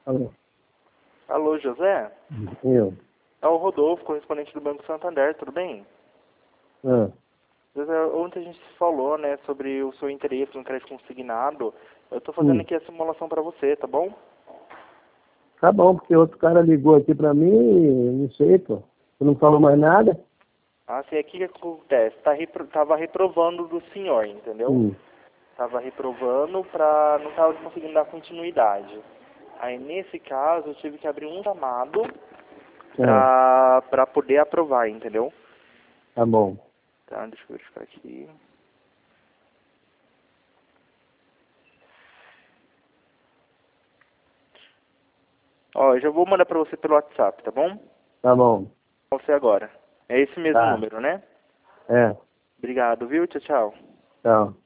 Alô? Alô, José? Eu? É o Rodolfo, correspondente do Banco Santander, tudo bem? Ah, José, ontem a gente se falou, né, sobre o seu interesse no crédito consignado. Eu tô fazendo aqui a simulação para você, tá bom? tá bom, porque outro cara ligou aqui pra mim e não sei, pô. Você não falou mais nada? Assim, aqui o que acontece? Tava reprovando do senhor, entendeu? Hum. Tava reprovando não tava conseguindo dar continuidade. Aí, nesse caso, eu tive que abrir um chamado Ah, pra poder aprovar, entendeu? tá bom. Tá, deixa eu verificar aqui. Ó, eu já vou mandar pra você pelo WhatsApp, tá bom? Tá bom. Você agora. É esse mesmo Tá. número, né? É. Obrigado, viu? Tchau, tchau. Tchau.